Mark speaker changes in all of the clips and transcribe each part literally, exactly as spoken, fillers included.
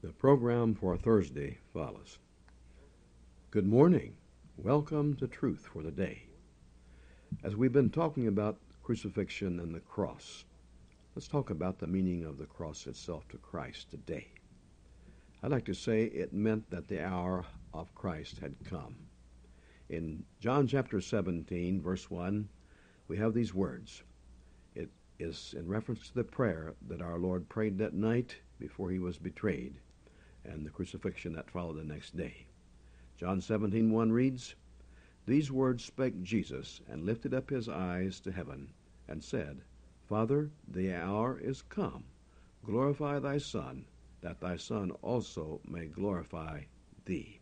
Speaker 1: The program for Thursday follows. Good morning. Welcome to Truth for the Day. As we've been talking about crucifixion and the cross, let's talk about the meaning of the cross itself to Christ today. I'd like to say it meant that the hour of Christ had come. In John chapter seventeen, verse one, we have these words. It is in reference to the prayer that our Lord prayed that night before he was betrayed, and the crucifixion that followed the next day. John seventeen one reads, "These words spake Jesus, and lifted up his eyes to heaven, and said, Father, the hour is come. Glorify thy Son, that thy Son also may glorify thee."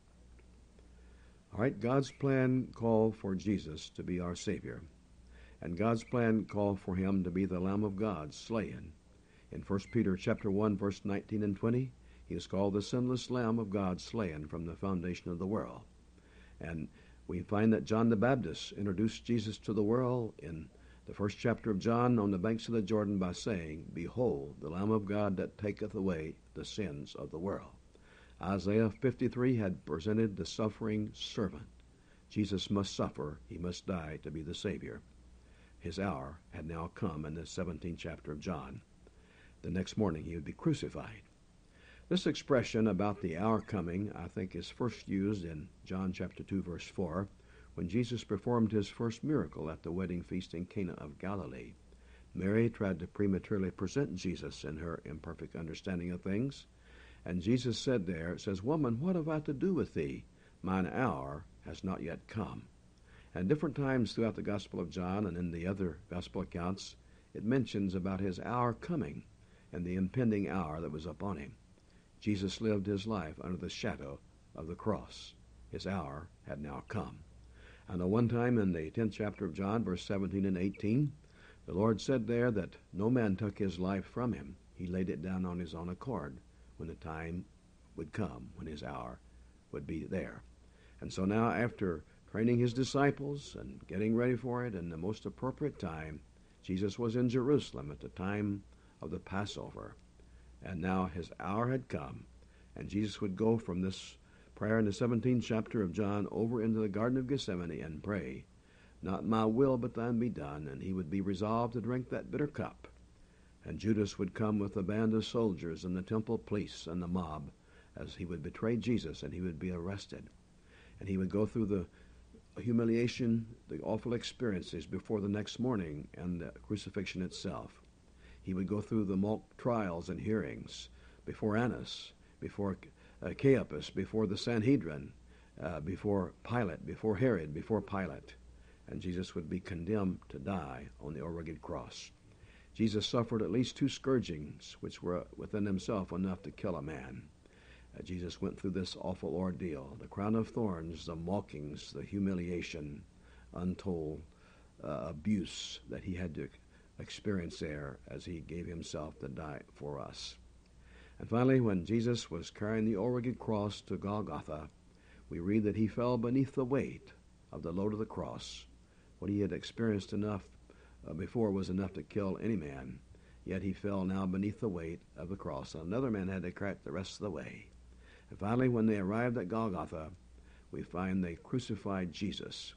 Speaker 1: All right, God's plan called for Jesus to be our Savior, and God's plan called for him to be the Lamb of God slain. In First Peter chapter one, verse nineteen and twenty, he is called the sinless Lamb of God slain from the foundation of the world. And we find that John the Baptist introduced Jesus to the world in the first chapter of John on the banks of the Jordan by saying, "Behold, the Lamb of God that taketh away the sins of the world." Isaiah fifty-three had presented the suffering servant. Jesus must suffer, he must die to be the Savior. His hour had now come in the seventeenth chapter of John. The next morning he would be crucified. This expression about the hour coming, I think, is first used in John chapter two, verse four, when Jesus performed his first miracle at the wedding feast in Cana of Galilee. Mary tried to prematurely present Jesus in her imperfect understanding of things, and Jesus said there, it says, "Woman, what have I to do with thee? Mine hour has not yet come." And different times throughout the Gospel of John and in the other Gospel accounts, it mentions about his hour coming and the impending hour that was upon him. Jesus lived his life under the shadow of the cross. His hour had now come. I know one time in the tenth chapter of John, verse seventeen and eighteen, the Lord said there that no man took his life from him. He laid it down on his own accord when the time would come, when his hour would be there. And so now, after training his disciples and getting ready for it in the most appropriate time, Jesus was in Jerusalem at the time of the Passover. And now his hour had come, and Jesus would go from this prayer in the seventeenth chapter of John over into the Garden of Gethsemane and pray, "Not my will, but thine be done," and he would be resolved to drink that bitter cup. And Judas would come with a band of soldiers and the temple police and the mob as he would betray Jesus, and he would be arrested. And he would go through the humiliation, the awful experiences before the next morning and the crucifixion itself. He would go through the mock trials and hearings before Annas, before uh, Caiaphas, before the Sanhedrin, uh, before Pilate, before Herod, before Pilate. And Jesus would be condemned to die on the rugged cross. Jesus suffered at least two scourgings, which were within themselves enough to kill a man. Uh, Jesus went through this awful ordeal, the crown of thorns, the mockings, the humiliation, untold uh, abuse that he had to experience there as he gave himself to die for us. And finally, when Jesus was carrying the rugged cross to Golgotha, we read that he fell beneath the weight of the load of the cross. What he had experienced enough uh, before was enough to kill any man, yet he fell now beneath the weight of the cross. Another man had to carry it the rest of the way. And finally, when they arrived at Golgotha, we find they crucified Jesus.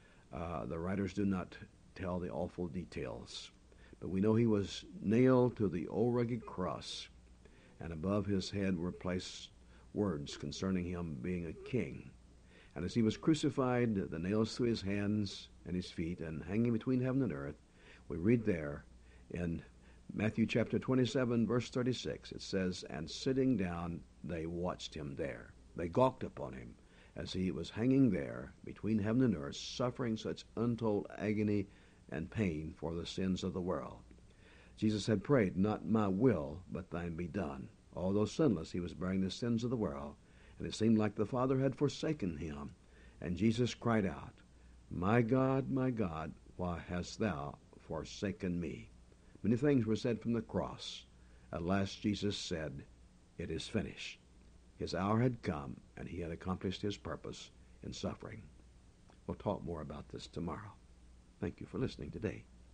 Speaker 1: Uh, the writers do not tell the awful details, but we know he was nailed to the old rugged cross, and above his head were placed words concerning him being a king. And as he was crucified, the nails through his hands and his feet, and hanging between heaven and earth, we read there in Matthew chapter twenty-seven, verse thirty-six, it says, "And sitting down, they watched him there." They gawked upon him as he was hanging there between heaven and earth, suffering such untold agony and pain for the sins of the world. Jesus had prayed, "Not my will, but thine be done." Although sinless, he was bearing the sins of the world, and it seemed like the Father had forsaken him. And Jesus cried out, "My God, my God, why hast thou forsaken me?" Many things were said from the cross. At last Jesus said, "It is finished." His hour had come, and he had accomplished his purpose in suffering. We'll talk more about this tomorrow. Thank you for listening today.